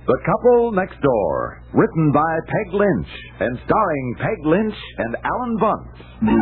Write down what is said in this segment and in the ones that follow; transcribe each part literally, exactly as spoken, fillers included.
The Couple Next Door, written by Peg Lynch and starring Peg Lynch and Alan Bunce.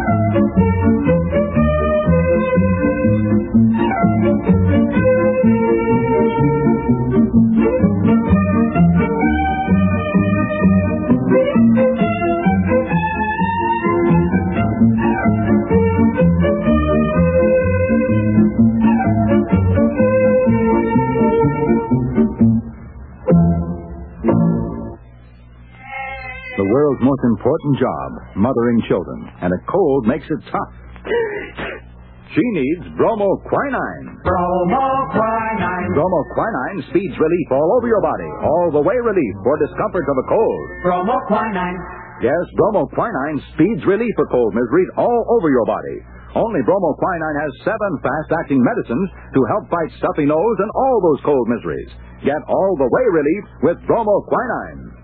The world's most important job, mothering children, and a cold makes it tough. She needs bromoquinine. Bromoquinine. Bromoquinine speeds relief all over your body, all the way relief for discomfort of a cold. Bromoquinine. Yes, bromoquinine speeds relief for cold miseries all over your body. Only bromoquinine has seven fast-acting medicines to help fight stuffy nose and all those cold miseries. Get all the way relief with bromoquinine.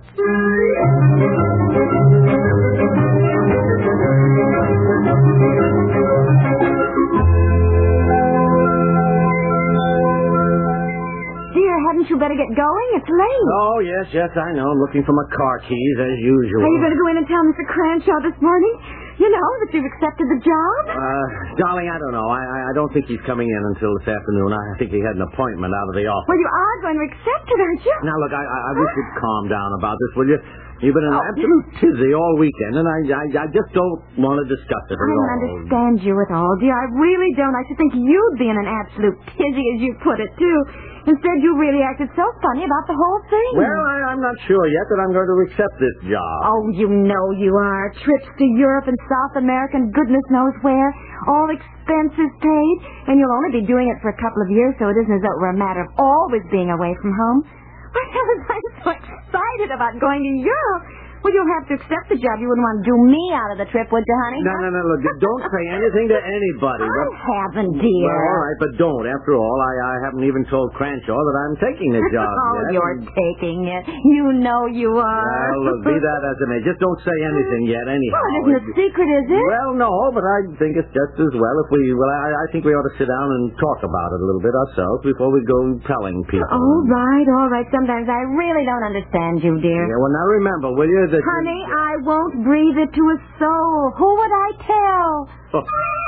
Dear, hadn't you better get going? It's late. Oh, yes, yes, I know. I'm looking for my car keys, as usual. Are you going to go in and tell Mister Cranshaw this morning, you know, that you've accepted the job? Uh, darling, I don't know. I, I I don't think he's coming in until this afternoon. I think he had an appointment out of the office. Well, you are going to accept it, aren't you? Now, look, I, I, I wish you'd calm down about this, will you? You've been an Oh. absolute tizzy all weekend, and I, I I just don't want to discuss it I at don't all. understand you at all, dear. I really don't. I should think you'd be in an absolute tizzy, as you put it, too. Instead, you really acted so funny about the whole thing. Well, I, I'm not sure yet that I'm going to accept this job. Oh, you know you are. Trips to Europe and South America and goodness knows where. All expenses paid. And you'll only be doing it for a couple of years, so it isn't as though it were a matter of always being away from home. Why, heavens, I'm so excited about going to Europe. Well, you'll have to accept the job. You wouldn't want to do me out of the trip, would you, honey? No, no, no, look, don't say anything to anybody. I but- haven't, dear. Well, all right, but don't. After all, I, I haven't even told Cranshaw that I'm taking the job oh, yet. you're taking it. You know you are. Well, look, be that as it may. Just don't say anything yet, anyhow. Well, it isn't a secret, is it? Well, no, but I think it's just as well if we, well, I, I think we ought to sit down and talk about it a little bit ourselves before we go telling people. All right, all right. Sometimes I really don't understand you, dear. Yeah, well, now remember, will you, that... Honey, I won't breathe it to a soul. Who would I tell? Oh.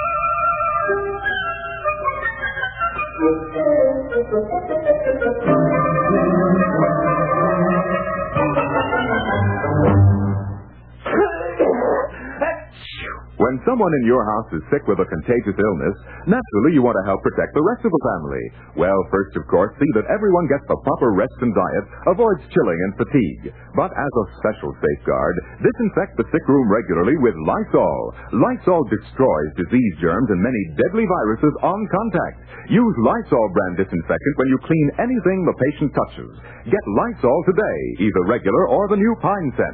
When someone in your house is sick with a contagious illness, naturally you want to help protect the rest of the family. Well, first, of course, see that everyone gets the proper rest and diet, avoids chilling and fatigue. But as a special safeguard, disinfect the sick room regularly with Lysol. Lysol destroys disease germs and many deadly viruses on contact. Use Lysol brand disinfectant when you clean anything the patient touches. Get Lysol today, either regular or the new pine scent.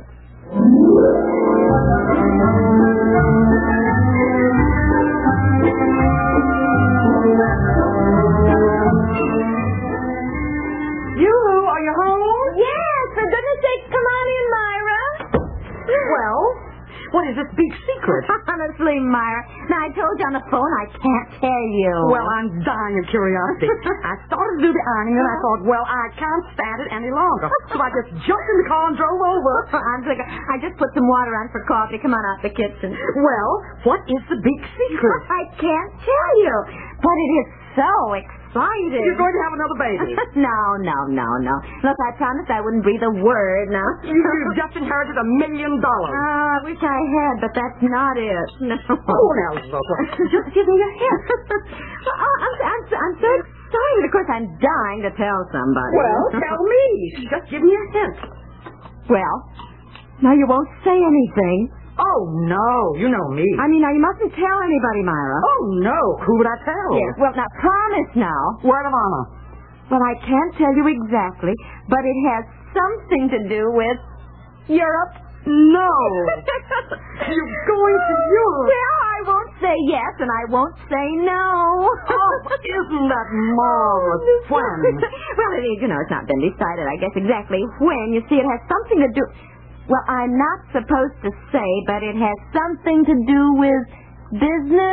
Yoo-hoo, are you home? Yes, for goodness sake, come on in, Myra. Well, what is this big secret? Honestly, Myra, now I told you on the phone I can't tell you. Well, I'm dying of curiosity. I started to do the ironing, and I thought, well, I can't stand it any longer. So I just jumped in the car and drove over. I'm sick. I just put some water on for coffee. Come on out the kitchen. Well, what is the big secret? I can't tell you, but it is so exciting. You're going to have another baby. no, no, no, no. Look, I promised I wouldn't breathe a word now. You've just inherited a million dollars. Oh, I wish I had, but that's not it. No. Oh, now, look. Just give me your hand. Well, I'm, I'm, I'm so excited. Of course, I'm dying to tell somebody. Well, tell me. Just give me a hint. Well, now you won't say anything. Oh, no. You know me. I mean, now you mustn't tell anybody, Myra. Oh, no. Who would I tell? Yes. Well, now, promise now. Word of honor. Well, I can't tell you exactly, but it has something to do with Europe. No. You're going to Europe. Well, I won't say yes, and I won't say no. Oh, isn't that marvelous? When? Well, it is, you know, it's not been decided, I guess, exactly when. You see, it has something to do... Well, I'm not supposed to say, but it has something to do with business.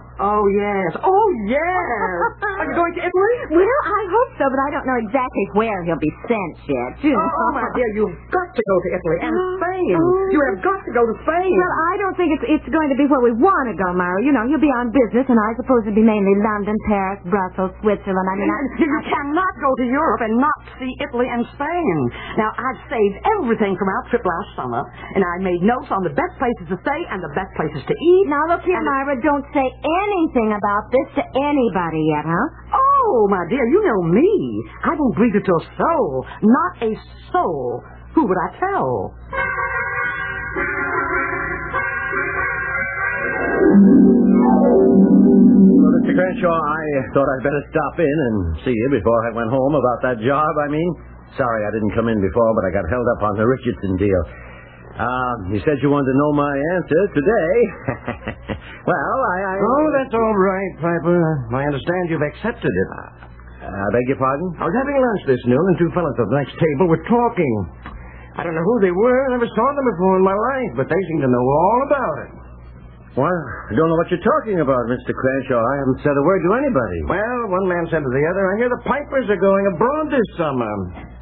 Oh, yes. Oh, yes. Are you going to Italy? Well, I hope so, but I don't know exactly where he'll be sent yet. You know. Oh, my dear, you've got to go to Italy and Spain. You have got to go to Spain. Well, I don't think it's it's going to be where we want to go, Myra. You know, you'll be on business, and I suppose it'll be mainly London, Paris, Brussels, Switzerland. I mean, I, You I, cannot go to Europe and not see Italy and Spain. Now, I've saved everything from our trip last summer, and I made notes on the best places to stay and the best places to eat. now, look here, And- Myra, don't say anything about this to anybody yet, huh? Oh, my dear, you know me. I won't breathe it to a soul. Not a soul. Who would I tell? Well, Mister Crenshaw, I thought I'd better stop in and see you before I went home about that job, I mean. Sorry I didn't come in before, but I got held up on the Richardson deal. Um, you said you wanted to know my answer today. Well, I, I... Oh, that's all right, Piper. I understand you've accepted it. I uh, beg your pardon? I was having lunch this noon, and two fellows at the next table were talking. I don't know who they were. I never saw them before in my life, but they seem to know all about it. Well, I don't know what you're talking about, Mister Crenshaw. I haven't said a word to anybody. Well, one man said to the other, I hear the Pipers are going abroad this summer.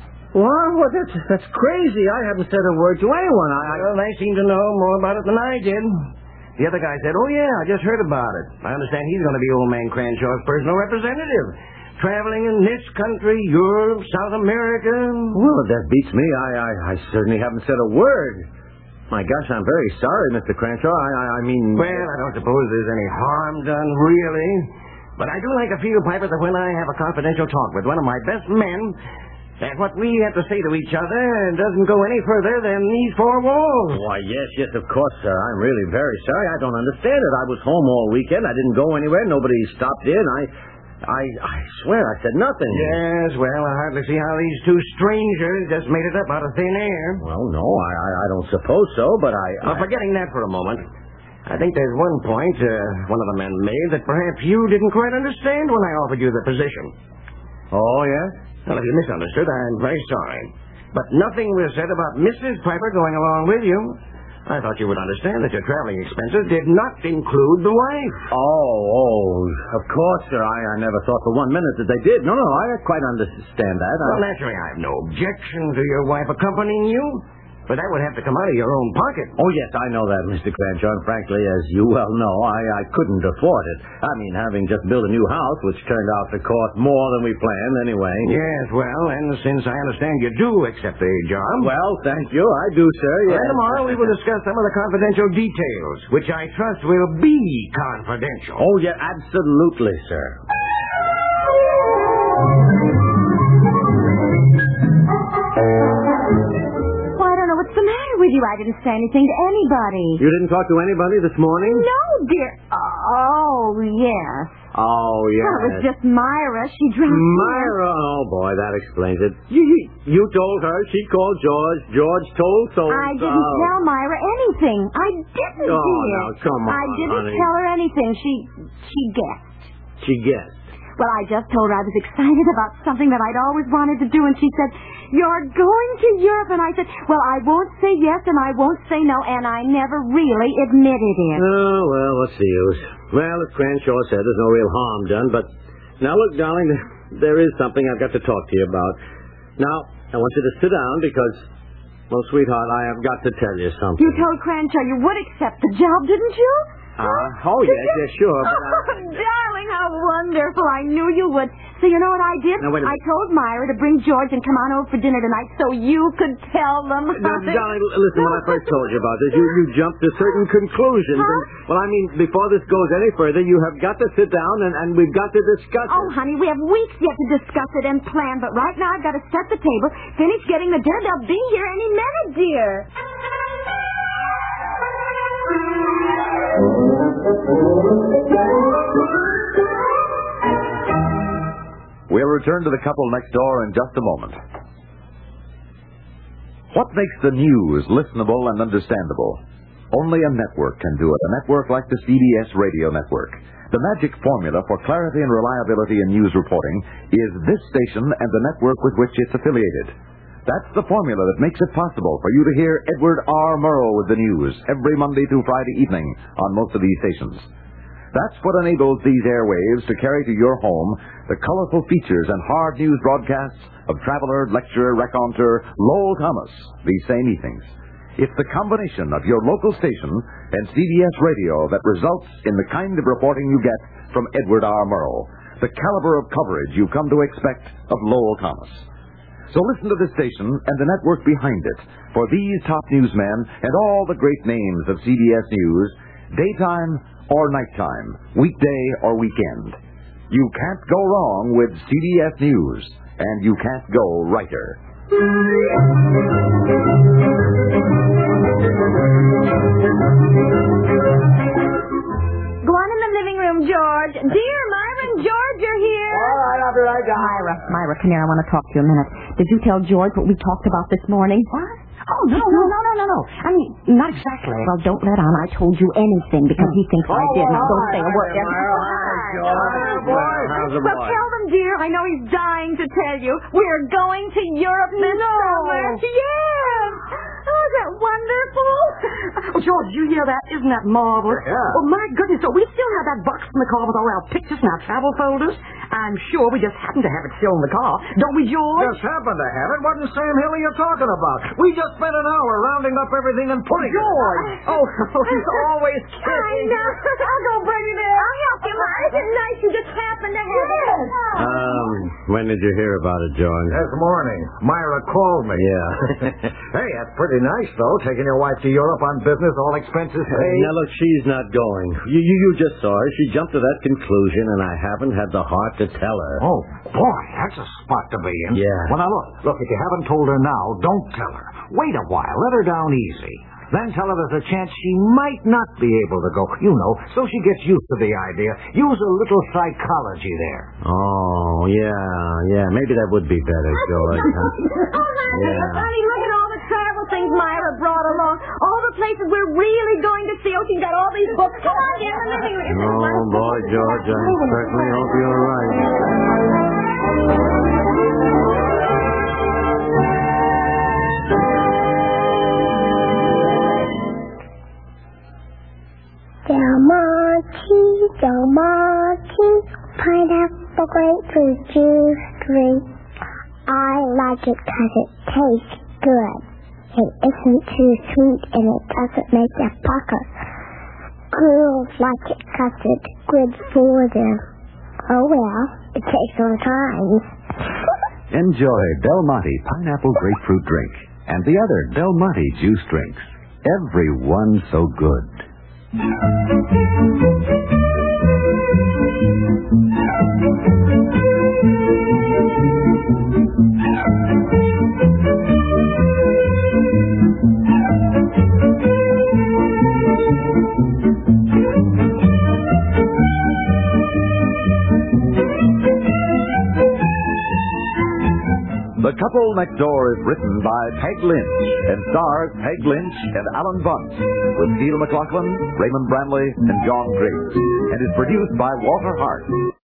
What? Well, that's, that's crazy. I haven't said a word to anyone. I, I... Well, they seem to know more about it than I did. The other guy said, oh, yeah, I just heard about it. I understand he's going to be old man Cranshaw's personal representative. Traveling in this country, Europe, South America. Well, that beats me. I, I, I certainly haven't said a word. My gosh, I'm very sorry, Mister Crenshaw. I, I, I mean... Well, I don't suppose there's any harm done, really. But I do like to feel, Piper, that when I have a confidential talk with one of my best men, that what we have to say to each other doesn't go any further than these four walls. Why, yes, yes, of course, sir. I'm really very sorry. I don't understand it. I was home all weekend. I didn't go anywhere. Nobody stopped in. I... I, I swear I said nothing. Yes, well, I hardly see how these two strangers just made it up out of thin air. Well, no, I, I, I don't suppose so, but I... Well, I... forgetting that for a moment, I think there's one point uh, one of the men made that perhaps you didn't quite understand when I offered you the position. Oh, yes? Well, if you misunderstood, I'm very sorry. But nothing was said about Missus Piper going along with you. I thought you would understand that your traveling expenses did not include the wife. Oh, oh, of course, sir. I, I never thought for one minute that they did. No, no, I quite understand that. I... Well, naturally, I have no objection to your wife accompanying you. But that would have to come out of your own pocket. Oh, yes, I know that, Mister Crenshaw. And frankly, as you well know, I, I couldn't afford it. I mean, having just built a new house, which turned out to cost more than we planned anyway. Yes, well, and since I understand you do accept the job... Well, thank you. I do, sir. Yes. And tomorrow we will discuss some of the confidential details, which I trust will be confidential. Oh, yeah, absolutely, sir. What's the matter with you? I didn't say anything to anybody. You didn't talk to anybody this morning? No, dear. Oh, yes. Oh, yes. Well, it was just Myra. She dropped Myra. Oh, boy, that explains it. You, you told her. She called George. George told so. I didn't oh. tell Myra anything. I didn't, oh, dear. now, come on, I didn't honey. tell her anything. She, she guessed. She guessed. Well, I just told her I was excited about something that I'd always wanted to do, and she said, you're going to Europe. And I said, well, I won't say yes and I won't say no, and I never really admitted it. Oh, well, what's the use? Well, as Cranshaw said, there's no real harm done, but now, look, darling, there is something I've got to talk to you about. Now, I want you to sit down because, well, sweetheart, I have got to tell you something. You told Cranshaw you would accept the job, didn't you? Uh, oh, yes, yes, sure. But I... Darling, how wonderful. I knew you would. So you know what I did? Now, wait a minute. I told Myra to bring George and come on over for dinner tonight so you could tell them. Now, darling, listen, when I first told you about this, you, you jumped to certain conclusions. Huh? And, well, I mean, before this goes any further, you have got to sit down and, and we've got to discuss Oh, it. honey, we have weeks yet to discuss it and plan, but right now I've got to set the table, finish getting the dinner. They'll be here any minute, dear. We'll return to the couple next door in just a moment. What makes the news listenable and understandable? Only a network can do it, a network like the C B S radio network. The magic formula for clarity and reliability in news reporting is this station and the network with which it's affiliated. That's the formula that makes it possible for you to hear Edward R. Murrow with the news every Monday through Friday evening on most of these stations. That's what enables these airwaves to carry to your home the colorful features and hard news broadcasts of traveler, lecturer, raconteur Lowell Thomas these same evenings. It's the combination of your local station and C B S radio that results in the kind of reporting you get from Edward R. Murrow, the caliber of coverage you come to expect of Lowell Thomas. So listen to this station and the network behind it for these top newsmen and all the great names of C B S News, daytime or nighttime, weekday or weekend. You can't go wrong with C B S News, and you can't go righter. Go on in the living room, George. Dear Myra and George are here. All right, I'll be right down. Myra, Myra, come here. I want to talk to you a minute. Did you tell George what we talked about this morning? What? Oh, no, no, no, no, no, no. I mean, not exactly. Well, don't let on I told you anything because he thinks I did. Now, don't say a word. Well, tell them, dear. I know he's dying to tell you. We're going to Europe this summer. Yes. Oh, is that wonderful? Oh, George, did you hear that? Isn't that marvelous? Yeah. Oh, my goodness. So we still have that box in the car with all our pictures and our travel folders? I'm sure we just happen to have it still in the car. Don't we, George? Just happen to have it. What in Sam Hill are you talking about? We just spent an hour rounding up everything and putting it. George. Oh, he's always I kidding. know. I'll go bring it in. I'll help you, Myra. Isn't it nice you just happened to have it? Um, when did you hear about it, John? This morning. Myra called me. Yeah. Hey, that's pretty nice, though, taking your wife to Europe on business, all expenses paid. Now, look, she's not going. You, you, you just saw her. She jumped to that conclusion, and I haven't had the heart to tell her. Oh, boy, that's a spot to be in. Yeah. Well, now, look, look, if you haven't told her now, don't tell her. Wait a while. Let her down easy. Then tell her there's a chance she might not be able to go, you know, so she gets used to the idea. Use a little psychology there. Oh, yeah, yeah. Maybe that would be better, George. Huh? Oh, honey, Yeah. honey, look at all the travel things Myra brought along. All the places we're really going to see. Oh, she's got all these books. Come on, get in the living room. Isn't it Oh, wonderful? boy, George, I certainly hope you're right. Del Monte, Del Monte, pineapple grapefruit juice drink. I like it 'cause it tastes good. It isn't too sweet and it doesn't make you pucker. Girls like it 'cause it's good for them. Oh well, it takes some time. Enjoy Del Monte Pineapple Grapefruit Drink and the other Del Monte juice drinks. Every one so good. The Couple Next Door is written by Peg Lynch and stars Peg Lynch and Alan Bunce with Steve McLaughlin, Raymond Bramley, and John Griggs, and is produced by Walter Hart.